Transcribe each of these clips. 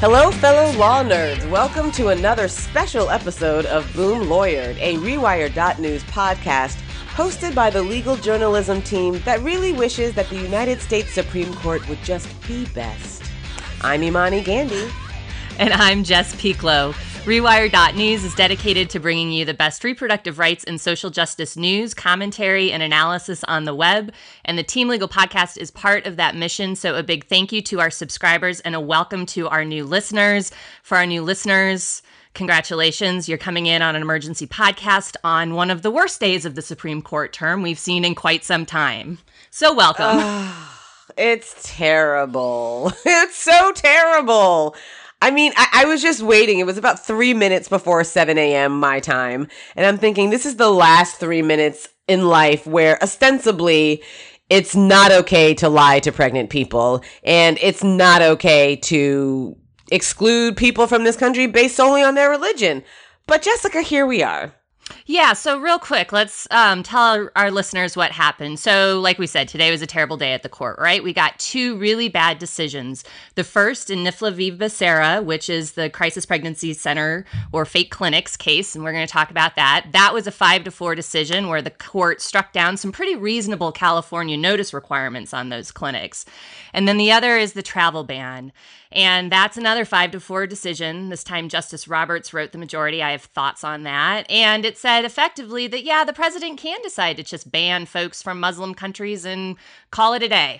Hello, fellow law nerds. Welcome to another special episode of Boom Lawyered, a Rewire.News podcast hosted by the legal journalism team that really wishes that the United States Supreme Court would just be best. I'm Imani Gandy. And I'm Jess Pieklo. Rewire.News is dedicated to bringing you the best reproductive rights and social justice news, commentary, and analysis on the web. And the Team Legal Podcast is part of that mission. So a big thank you to our subscribers and a welcome to our new listeners. For our new listeners, congratulations. You're coming in on an emergency podcast on one of the worst days of the Supreme Court term we've seen in quite some time. So welcome. It's terrible. It's so terrible. I mean, I was just waiting. It was about 3 minutes before 7 a.m. my time. And I'm thinking this is the last 3 minutes in life where ostensibly it's not okay to lie to pregnant people. And it's not okay to exclude people from this country based solely on their religion. But Jessica, here we are. Yeah, so real quick, let's tell our listeners what happened. So like we said, today was a terrible day at the court, right? We got two really bad decisions. The first in NIFLA v. Becerra, which is the Crisis Pregnancy Center or Fake Clinics case, and we're going to talk about that. That was a 5-4 decision where the court struck down some pretty reasonable California notice requirements on those clinics. And then the other is the travel ban. And that's another 5-4 decision. This time, Justice Roberts wrote the majority. I have thoughts on that. And it said effectively that, yeah, the president can decide to just ban folks from Muslim countries and call it a day.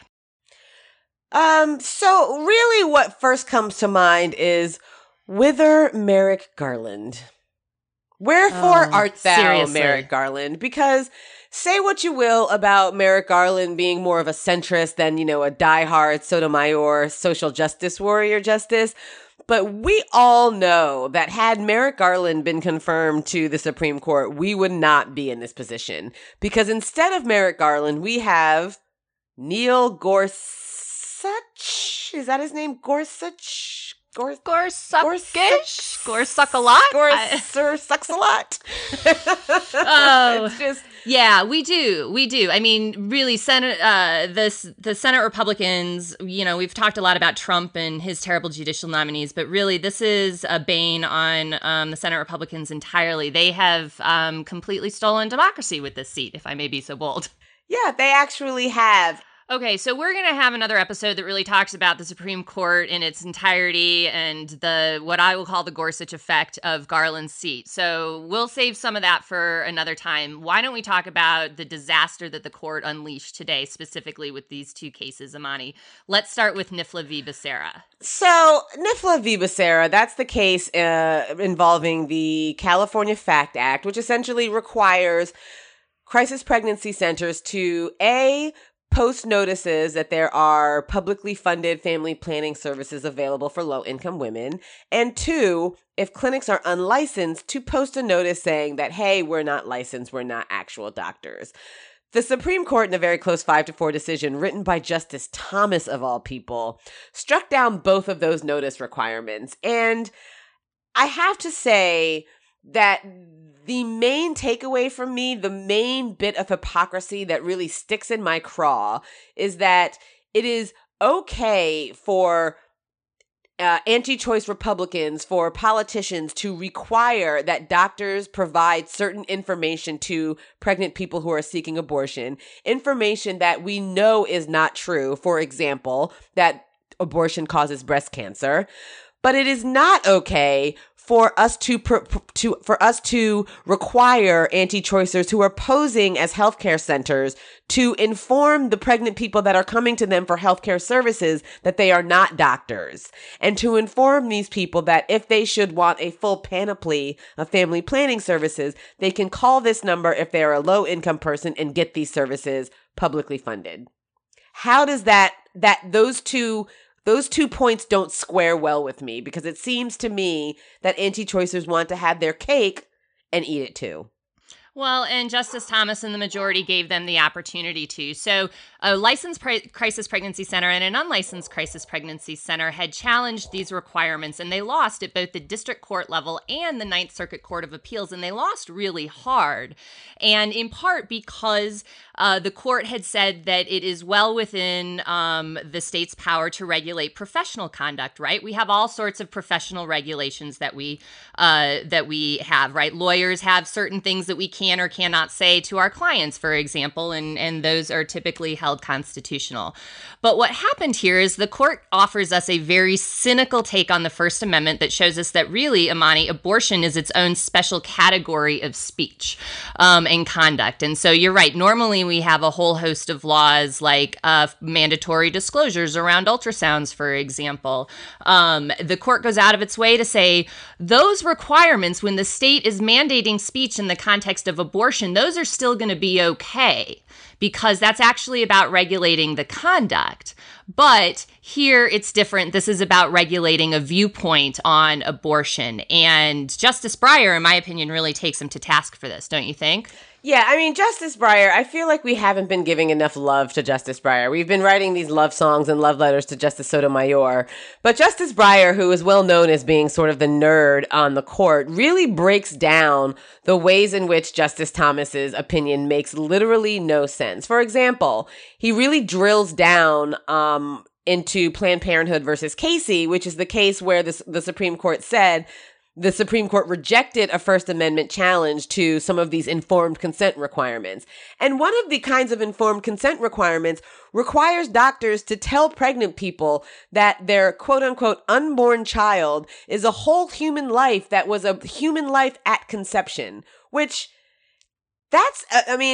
So really what first comes to mind is, whither Merrick Garland? Wherefore art thou, seriously. Merrick Garland? Because say what you will about Merrick Garland being more of a centrist than, a diehard Sotomayor social justice warrior justice, but we all know that had Merrick Garland been confirmed to the Supreme Court, we would not be in this position. Because instead of Merrick Garland, we have Neil Gorsuch. Is that his name? Gorsuch? Gorsuch-ish? Gorsuck a lot? Gorsuch sucks a lot. Oh, it's just... Yeah, we do. I mean, really, the Senate Republicans, we've talked a lot about Trump and his terrible judicial nominees, but really this is a bane on the Senate Republicans entirely. They have completely stolen democracy with this seat, if I may be so bold. Yeah, they actually have. Okay, so we're going to have another episode that really talks about the Supreme Court in its entirety and what I will call the Gorsuch effect of Garland's seat. So we'll save some of that for another time. Why don't we talk about the disaster that the court unleashed today, specifically with these two cases, Imani? Let's start with NIFLA v. Becerra. So NIFLA v. Becerra, that's the case involving the California FACT Act, which essentially requires crisis pregnancy centers to, post notices that there are publicly funded family planning services available for low-income women. And 2, if clinics are unlicensed, to post a notice saying that, hey, we're not licensed, we're not actual doctors. The Supreme Court, in a very close 5-4 decision written by Justice Thomas, of all people, struck down both of those notice requirements. And I have to say that the main takeaway from me, the main bit of hypocrisy that really sticks in my craw, is that it is okay for anti-choice Republicans, for politicians to require that doctors provide certain information to pregnant people who are seeking abortion, information that we know is not true. For example, that abortion causes breast cancer. But it is not okay for us to require anti-choicers who are posing as healthcare centers to inform the pregnant people that are coming to them for healthcare services that they are not doctors, and to inform these people that if they should want a full panoply of family planning services, they can call this number if they are a low-income person and get these services publicly funded. How does those two points don't square well with me, because it seems to me that anti-choicers want to have their cake and eat it too. Well, and Justice Thomas and the majority gave them the opportunity to. So, a licensed crisis pregnancy center and an unlicensed crisis pregnancy center had challenged these requirements, and they lost at both the district court level and the Ninth Circuit Court of Appeals, and they lost really hard. And in part because the court had said that it is well within the state's power to regulate professional conduct, right? We have all sorts of professional regulations that we have, right? Lawyers have certain things that we can or cannot say to our clients, for example, and those are typically held constitutional. But what happened here is the court offers us a very cynical take on the First Amendment that shows us that really, Imani, abortion is its own special category of speech and conduct. And so you're right. Normally we have a whole host of laws like mandatory disclosures around ultrasounds, for example. The court goes out of its way to say those requirements, when the state is mandating speech in the context of abortion, those are still going to be okay because that's actually about regulating the conduct. But here it's different. This is about regulating a viewpoint on abortion. And Justice Breyer, in my opinion, really takes him to task for this, don't you think? Yeah, I mean, Justice Breyer, I feel like we haven't been giving enough love to Justice Breyer. We've been writing these love songs and love letters to Justice Sotomayor. But Justice Breyer, who is well known as being sort of the nerd on the court, really breaks down the ways in which Justice Thomas's opinion makes literally no sense. For example, he really drills down into Planned Parenthood versus Casey, which is the case where the Supreme Court said the Supreme Court rejected a First Amendment challenge to some of these informed consent requirements. And one of the kinds of informed consent requirements requires doctors to tell pregnant people that their quote unquote unborn child is a whole human life that was a human life at conception, which that's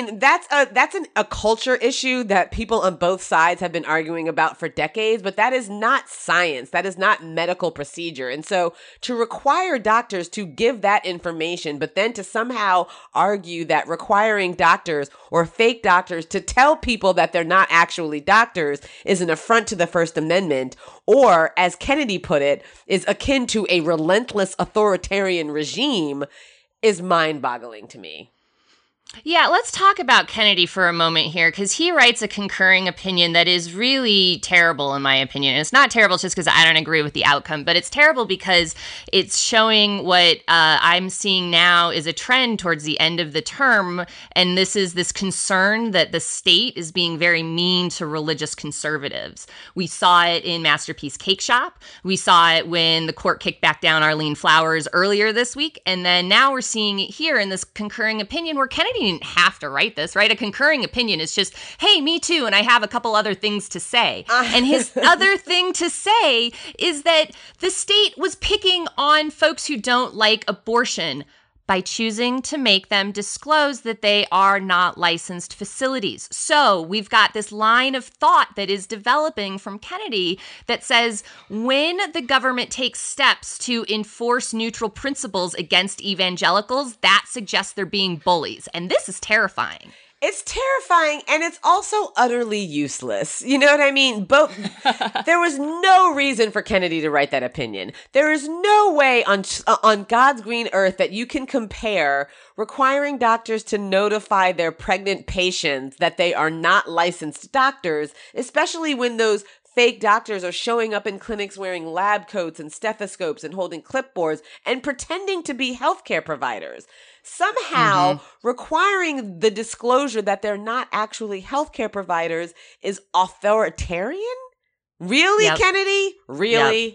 a culture issue that people on both sides have been arguing about for decades, but that is not science. That is not medical procedure. And so to require doctors to give that information, but then to somehow argue that requiring doctors or fake doctors to tell people that they're not actually doctors is an affront to the First Amendment, or as Kennedy put it, is akin to a relentless authoritarian regime, is mind-boggling to me. Yeah, let's talk about Kennedy for a moment here, because he writes a concurring opinion that is really terrible, in my opinion. And it's not terrible just because I don't agree with the outcome, but it's terrible because it's showing what I'm seeing now is a trend towards the end of the term. And this is this concern that the state is being very mean to religious conservatives. We saw it in Masterpiece Cake Shop. We saw it when the court kicked back down Arlene Flowers earlier this week. And then now we're seeing it here in this concurring opinion where Kennedy didn't have to write this, right? A concurring opinion is just, hey, me too, and I have a couple other things to say. And his other thing to say is that the state was picking on folks who don't like abortion by choosing to make them disclose that they are not licensed facilities. So we've got this line of thought that is developing from Kennedy that says when the government takes steps to enforce neutral principles against evangelicals, that suggests they're being bullies. And this is terrifying. It's terrifying, and it's also utterly useless. You know what I mean? But there was no reason for Kennedy to write that opinion. There is no way on God's green earth that you can compare requiring doctors to notify their pregnant patients that they are not licensed doctors, especially when those fake doctors are showing up in clinics wearing lab coats and stethoscopes and holding clipboards and pretending to be healthcare providers. Somehow, requiring the disclosure that they're not actually healthcare providers is authoritarian? Really, Yep. Kennedy? Really?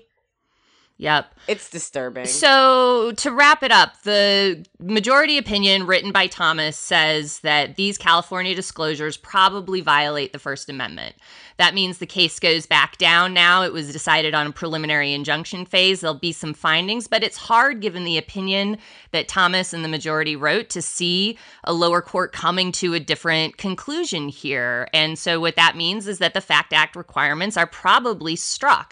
Yep. It's disturbing. So to wrap it up, the majority opinion written by Thomas says that these California disclosures probably violate the First Amendment. That means the case goes back down now. It was decided on a preliminary injunction phase. There'll be some findings, but it's hard, given the opinion that Thomas and the majority wrote, to see a lower court coming to a different conclusion here. And so what that means is that the FACT Act requirements are probably struck.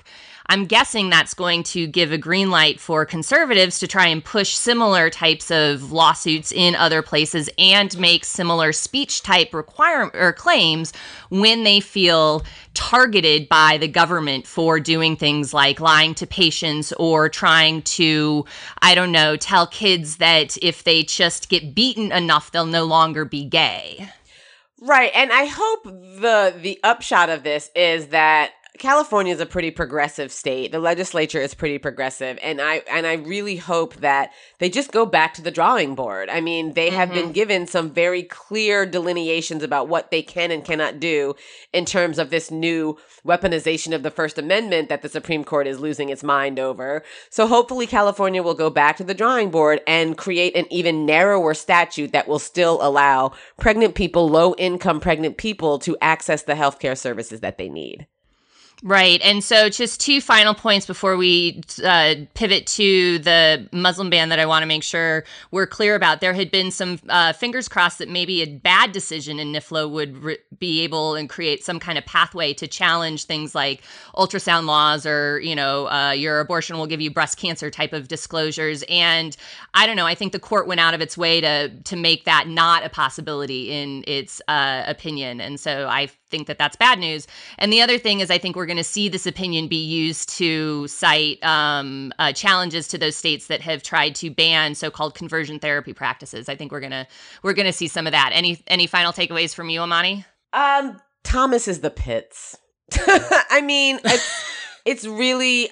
I'm guessing that's going to give a green light for conservatives to try and push similar types of lawsuits in other places and make similar speech type requirement or claims when they feel targeted by the government for doing things like lying to patients or trying to, I don't know, tell kids that if they just get beaten enough, they'll no longer be gay. Right. And I hope the upshot of this is that California is a pretty progressive state. The legislature is pretty progressive. And I really hope that they just go back to the drawing board. I mean, they have been given some very clear delineations about what they can and cannot do in terms of this new weaponization of the First Amendment that the Supreme Court is losing its mind over. So hopefully California will go back to the drawing board and create an even narrower statute that will still allow pregnant people, low-income pregnant people, to access the healthcare services that they need. Right. And so just two final points before we pivot to the Muslim ban that I want to make sure we're clear about. There had been some fingers crossed that maybe a bad decision in NIFLA would be able and create some kind of pathway to challenge things like ultrasound laws or, your abortion will give you breast cancer type of disclosures. And I don't know, I think the court went out of its way to make that not a possibility in its opinion. And so I think that that's bad news. And the other thing is I think we're going to see this opinion be used to cite challenges to those states that have tried to ban so-called conversion therapy practices. I think we're gonna see some of that. Any final takeaways from you, Amani? Thomas is the pits. I mean, it's really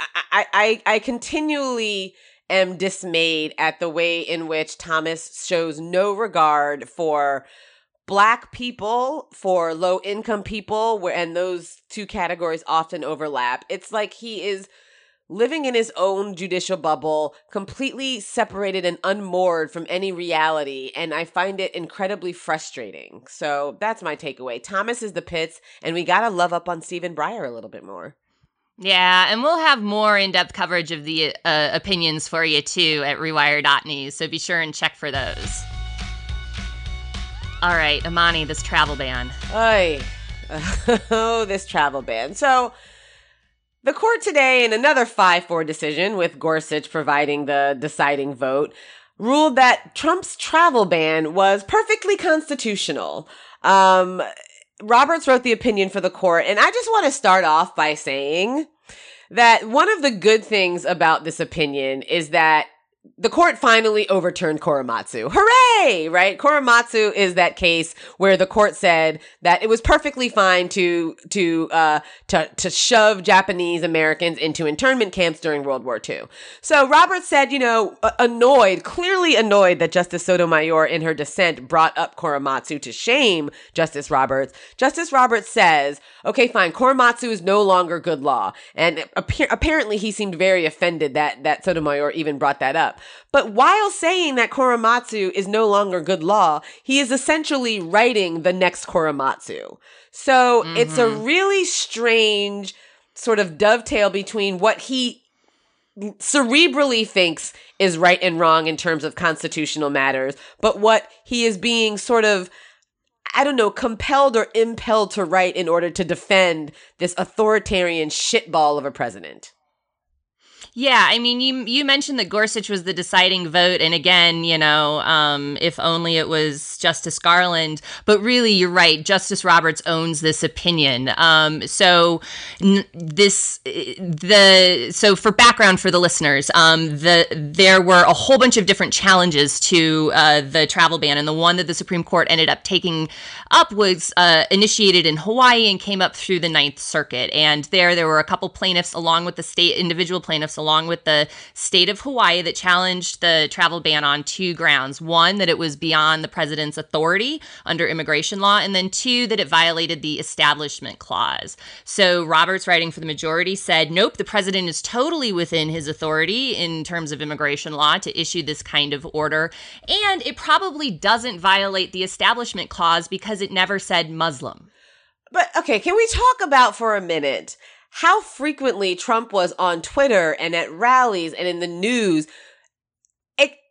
I continually am dismayed at the way in which Thomas shows no regard for Black people, for low-income people, and those two categories often overlap. It's like he is living in his own judicial bubble, completely separated and unmoored from any reality, and I find it incredibly frustrating. So that's my takeaway. Thomas is the pits, and we gotta love up on Stephen Breyer a little bit more. Yeah, and we'll have more in-depth coverage of the opinions for you, too, at rewire.news, so be sure and check for those. All right, Amani, this travel ban. This travel ban. So the court today, in another 5-4 decision, with Gorsuch providing the deciding vote, ruled that Trump's travel ban was perfectly constitutional. Roberts wrote the opinion for the court, and I just want to start off by saying that one of the good things about this opinion is that the court finally overturned Korematsu. Hooray! Right? Korematsu is that case where the court said that it was perfectly fine to shove Japanese Americans into internment camps during World War II. So Roberts said, clearly annoyed that Justice Sotomayor in her dissent brought up Korematsu to shame Justice Roberts. Justice Roberts says, okay, fine, Korematsu is no longer good law. And apparently he seemed very offended that Sotomayor even brought that up. But while saying that Korematsu is no longer good law, he is essentially writing the next Korematsu. So it's a really strange sort of dovetail between what he cerebrally thinks is right and wrong in terms of constitutional matters, but what he is being sort of, compelled or impelled to write in order to defend this authoritarian shitball of a president. Yeah, I mean, you mentioned that Gorsuch was the deciding vote, and again, if only it was Justice Garland. But really, you're right. Justice Roberts owns this opinion. So for background for the listeners, there were a whole bunch of different challenges to the travel ban, and the one that the Supreme Court ended up taking up was initiated in Hawaii and came up through the Ninth Circuit. And there were a couple plaintiffs, along with the individual plaintiffs, along with the state of Hawaii, that challenged the travel ban on two grounds. One, that it was beyond the president's authority under immigration law, and then two, that it violated the Establishment Clause. So Roberts, writing for the majority, said, nope, the president is totally within his authority in terms of immigration law to issue this kind of order, and it probably doesn't violate the Establishment Clause because it never said Muslim. But, okay, can we talk about for a minute how frequently Trump was on Twitter and at rallies and in the news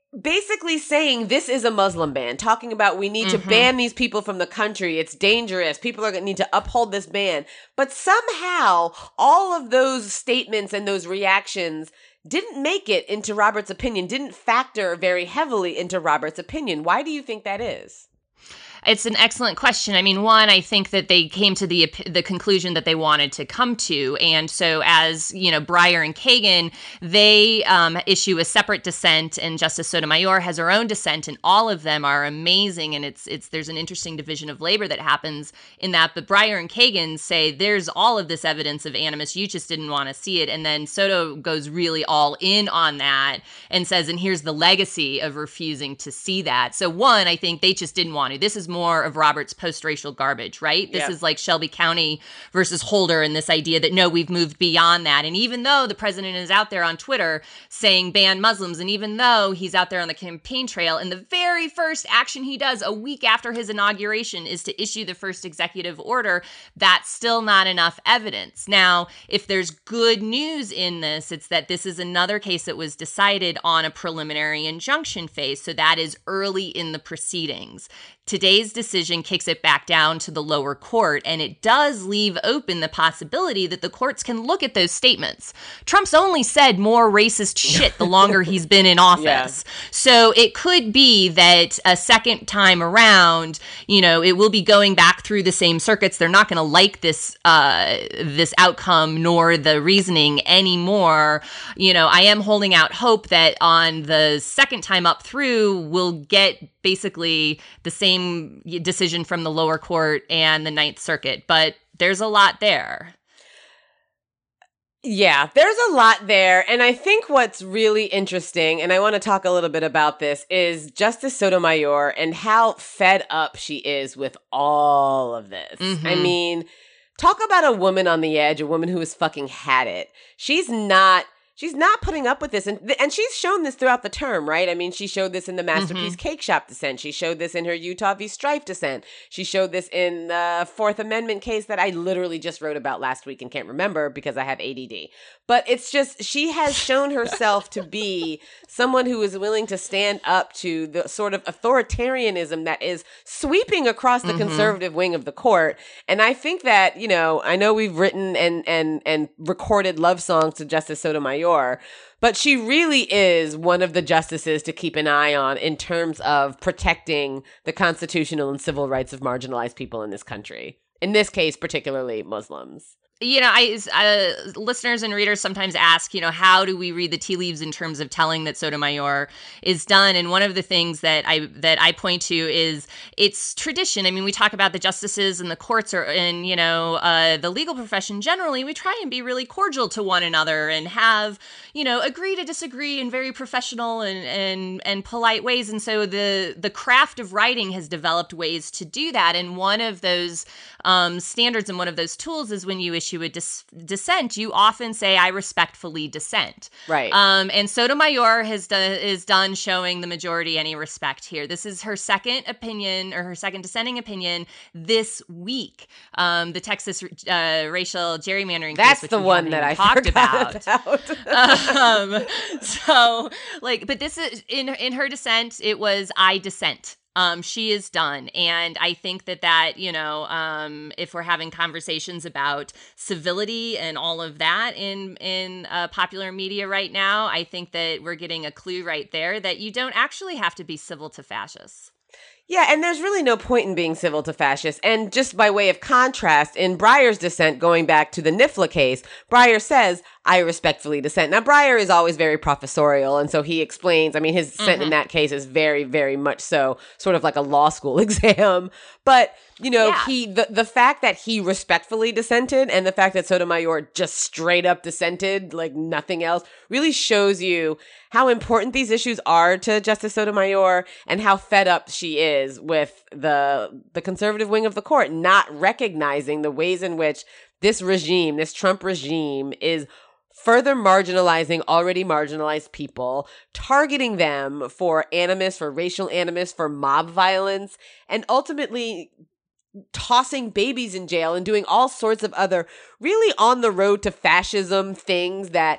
basically saying this is a Muslim ban, talking about we need to ban these people from the country. It's dangerous. People are going to need to uphold this ban. But somehow all of those statements and those reactions didn't make it into Robert's opinion, didn't factor very heavily into Robert's opinion. Why do you think that is? It's an excellent question. I mean, one, I think that they came to the conclusion that they wanted to come to. And so as, you know, Breyer and Kagan, they issue a separate dissent, and Justice Sotomayor has her own dissent, and all of them are amazing. And there's an interesting division of labor that happens in that. But Breyer and Kagan say there's all of this evidence of animus. You just didn't want to see it. And then Soto goes really all in on that and says, and here's the legacy of refusing to see that. So one, I think they just didn't want to. This is more of Robert's post-racial garbage, right? This is like Shelby County versus Holder, and this idea that, no, we've moved beyond that. And even though the president is out there on Twitter saying ban Muslims, and even though he's out there on the campaign trail, and the very first action he does a week after his inauguration is to issue the first executive order, that's still not enough evidence. Now, if there's good news in this, it's that this is another case that was decided on a preliminary injunction phase. So that is early in the proceedings. Today's decision kicks it back down to the lower court, and it does leave open the possibility that the courts can look at those statements. Trump's only said more racist shit the longer he's been in office. So it could be that a second time around, you know, it will be going back through the same circuits. They're not going to like this outcome nor the reasoning anymore. You know, I am holding out hope that on the second time up through, we'll get basically the same decision from the lower court and the Ninth Circuit, but there's a lot there. Yeah, there's a lot there. And I think what's really interesting, and I want to talk a little bit about this, is Justice Sotomayor and how fed up she is with all of this. I mean, talk about a woman on the edge, a woman who has fucking had it. She's not putting up with this. And she's shown this throughout the term, right? I mean, she showed this in the Masterpiece Cake Shop dissent. She showed this in her Utah v. Strife dissent. She showed this in the Fourth Amendment case that I literally just wrote about last week and can't remember because I have ADD. But it's just, she has shown herself to be someone who is willing to stand up to the sort of authoritarianism that is sweeping across the conservative wing of the court. And I think that, you know, I know we've written and recorded love songs to Justice Sotomayor, but she really is one of the justices to keep an eye on in terms of protecting the constitutional and civil rights of marginalized people in this country. In this case, particularly Muslims. You know, listeners and readers sometimes ask, you know, how do we read the tea leaves in terms of telling that Sotomayor is done? And one of the things that I point to is it's tradition. I mean, we talk about the justices and the courts and, you know, the legal profession generally. We try and be really cordial to one another and have, you know, agree to disagree in very professional and polite ways. And so the craft of writing has developed ways to do that. And one of those standards and one of those tools is when you issue a dissent, you often say, I respectfully dissent. Right. And Sotomayor is done showing the majority any respect here. This is her second opinion, or her second dissenting opinion this week. The Texas racial gerrymandering That's case, which the one that I talked about. But this is in her dissent, it was I dissent. She is done. And I think that, you know, if we're having conversations about civility and all of that in popular media right now, I think that we're getting a clue right there that you don't actually have to be civil to fascists. Yeah, and there's really no point in being civil to fascists. And just by way of contrast, in Breyer's dissent, going back to the NIFLA case, Breyer says, I respectfully dissent. Now, Breyer is always very professorial, and so he explains, I mean, his dissent in that case is very, very much so sort of like a law school exam. But, you know, the fact that he respectfully dissented and the fact that Sotomayor just straight up dissented like nothing else really shows you how important these issues are to Justice Sotomayor and how fed up she is with the conservative wing of the court, not recognizing the ways in which this regime, this Trump regime, is further marginalizing already marginalized people, targeting them for animus, for racial animus, for mob violence, and ultimately tossing babies in jail and doing all sorts of other really on the road to fascism things that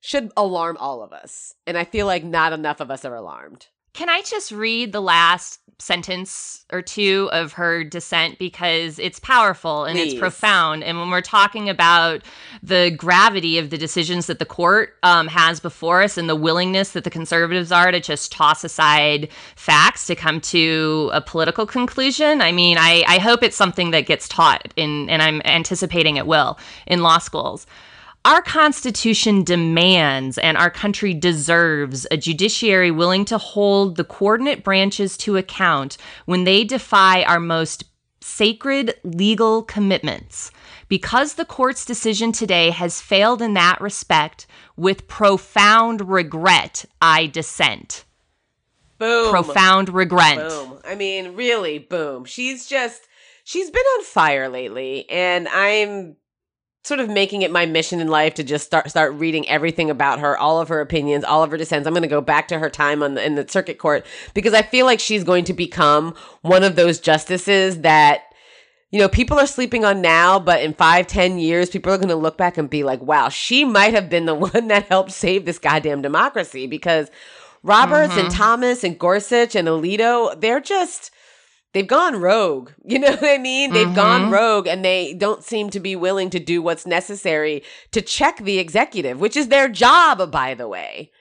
should alarm all of us. And I feel like not enough of us are alarmed. Can I just read the last sentence or two of her dissent, because it's powerful and Please. It's profound. And when we're talking about the gravity of the decisions that the court has before us and the willingness that the conservatives are to just toss aside facts to come to a political conclusion, I mean, I hope it's something that gets taught and I'm anticipating it will in law schools. Our Constitution demands and our country deserves a judiciary willing to hold the coordinate branches to account when they defy our most sacred legal commitments. Because the court's decision today has failed in that respect, with profound regret, I dissent. Boom. Profound regret. Boom. I mean, really, boom. She's been on fire lately, and I'm sort of making it my mission in life to just start reading everything about her, all of her opinions, all of her dissents. I'm going to go back to her time in the circuit court, because I feel like she's going to become one of those justices that, you know, people are sleeping on now, but in 5-10 years, people are going to look back and be like, wow, she might have been the one that helped save this goddamn democracy, because Roberts and Thomas and Gorsuch and Alito, they've gone rogue. You know what I mean? They've gone rogue, and they don't seem to be willing to do what's necessary to check the executive, which is their job, by the way.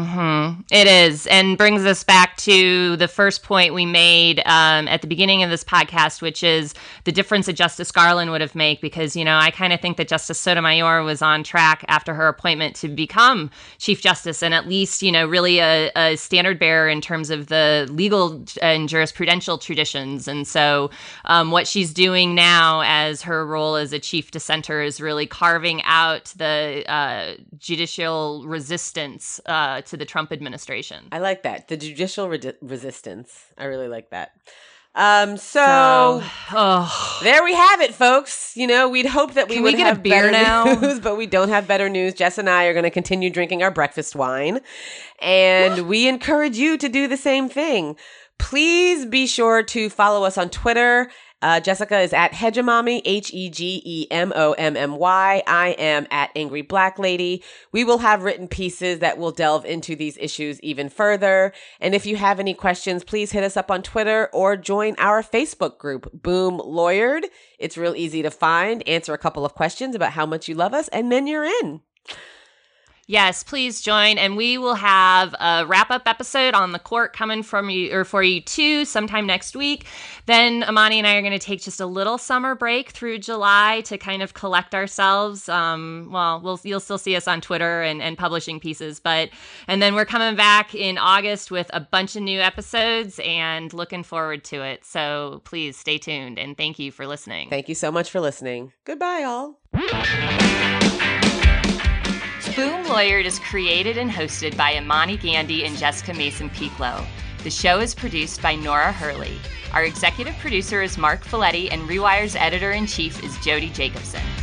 It is, and brings us back to the first point we made at the beginning of this podcast, which is the difference that Justice Garland would have made, because, you know, I kind of think that Justice Sotomayor was on track after her appointment to become Chief Justice, and at least, you know, really a standard bearer in terms of the legal and jurisprudential traditions. And so what she's doing now as her role as a chief dissenter is really carving out the judicial resistance to the Trump administration. I like that. The judicial resistance. I really like that. So there we have it, folks. You know, we'd hope that we would have better news, but we don't have better news. Jess and I are going to continue drinking our breakfast wine, and we encourage you to do the same thing. Please be sure to follow us on Twitter. Jessica is at Hegemommy, Hegemommy. I am at Angry Black Lady. We will have written pieces that will delve into these issues even further. And if you have any questions, please hit us up on Twitter or join our Facebook group, Boom Lawyered. It's real easy to find. Answer a couple of questions about how much you love us, and then you're in. Yes, please join, and we will have a wrap-up episode on the court coming from you or for you too sometime next week. Then Amani and I are going to take just a little summer break through July to kind of collect ourselves. You'll still see us on Twitter and publishing pieces, and then we're coming back in August with a bunch of new episodes and looking forward to it. So please stay tuned, and thank you for listening. Thank you so much for listening. Goodbye, all. Boom Lawyered is created and hosted by Imani Gandhi and Jessica Mason-Pieklo. The show is produced by Nora Hurley. Our executive producer is Mark Folletti, and Rewire's editor-in-chief is Jody Jacobson.